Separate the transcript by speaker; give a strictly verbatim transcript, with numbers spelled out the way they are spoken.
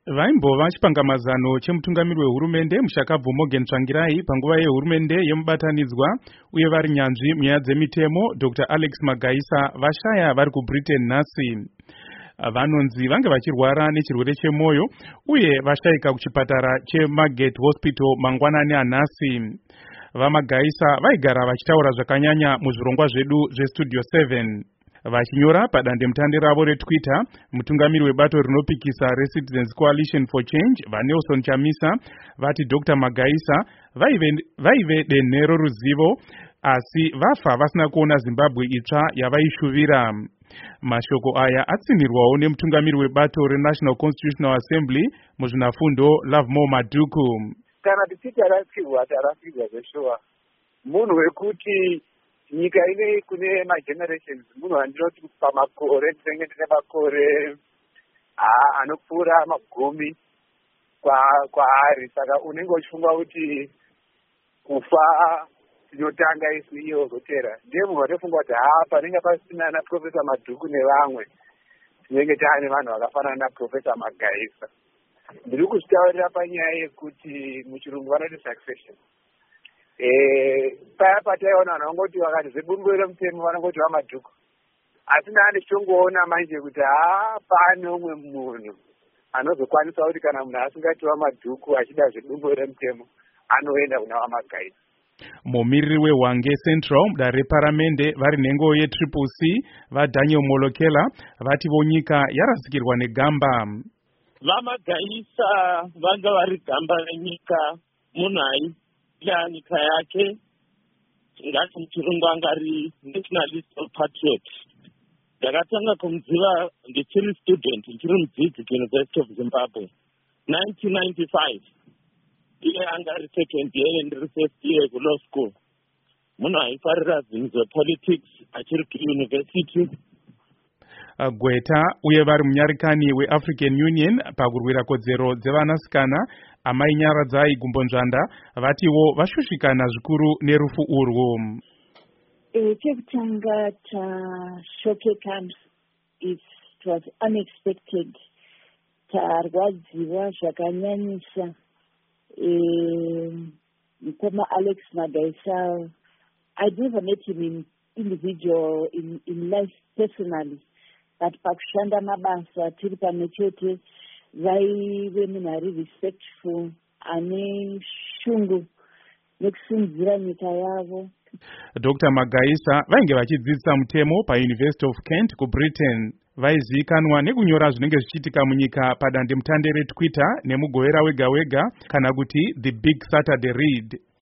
Speaker 1: Vaimbova chipangamazano chemutungamiri wehurumende Mushakabvu Morgan Tsvangirai panguva yehurumende yemubatanidzwa uye vari nyanzvi munyaya dzemitemo Doctor Alex Magaisa vashaya vari kuBritain nhasi. Vanonzi vange vachirwara nechirwere chemwoyo uye vashayika kuchipatara cheMargate Hospital mangwanani anhasi. VaMagaisa vaigara vachitaura zvakanyanya muzvirongwa zvedu zveStudio seven. Vachinyora padandemutande ravo reTwitter, mutungamiri webato rinopikisa reCitizens Coalition for Change vaNelson Chamisa vati Doctor Magaisa vaive, vaive denhero ruzivo asi vafa vasina kuona Zimbabwe itsva yavaishuvira. Mashoko aya atsinirwawo nemutungamiri webato reNational Constitutional Assembly muzvinafundo Lovemore Maduku.
Speaker 2: Kana tichiti arasirwa tarasirwa zveshuwa munhu wekuti nyika ine kune magenerations munhu andinoti pamakore tinenge tine makore anopfuura magumi kwaari saka unenge uchifunga kuti kufa tinotanga isu iyo zotera ndiye munhu watofunga kuti haa panenge pasina naprofesa Madhuku nevamwe tinenge taane vanhu vakafanana naprofesa Magaisa. Ndiri kuzvitaurira panyaya yekuti muchirungu vanoti succession. Eh, paya pataiona vanhu vangoti vakati zvebumbiro remutemo vanongoti vaMadhuku. Asi ndanga ndichongoona manje kuti haa pane umwe munhu anozokwanisa kuti kana munhu asingati vaMadhuku achida zvebumbiro remutemo anoenda kuna vaMagaisa.
Speaker 1: Mumiriri weHwange Central mudare reparamende vari nhengo yeTriple C vaDaniel Molokela vati vonyika yarasikirwa negamba.
Speaker 3: VaMagaisa vanga vari gamba renyika munhu aida nyika yake ngati muchirungu anga ari nationalist or patriot. Ndakatanga kumuziva ndichiri student ndichiri mudzidzi kuUniversity of Zimbabwe nineteen ninety-five. Iye anga ari second year ndiri first year kulaw school. Munhu aifarira zvinhu zvepolitics achiri kuuniversity.
Speaker 1: Gweta uye vari munyarikani weAfrican Union pakurwira kodzero dzevanasikana Amai Nyaradzai Gumbonzvanda vatiwo vashushikana zvikuru nerufu urwu.
Speaker 4: Chekutanga tashokekana, it was unexpected. Tarwadziwa zvakanyanyisa. Mukoma Alex Magaisa, I never met him in individual in, in life personally. But pakushanda mabasa tiri pamwe chete vaive munhu ari respectful ane shungu nekusimudzira nyika yavo.
Speaker 1: Doctor Magaisa vainge vachidzidzisa mutemo paUniversity of Kent kuBritain. Vaizivikanwa nekunyora zvinenge zvichiitika munyika padandemutande reTwitter nemugovera wega wega kana kuti The Big Saturday Read.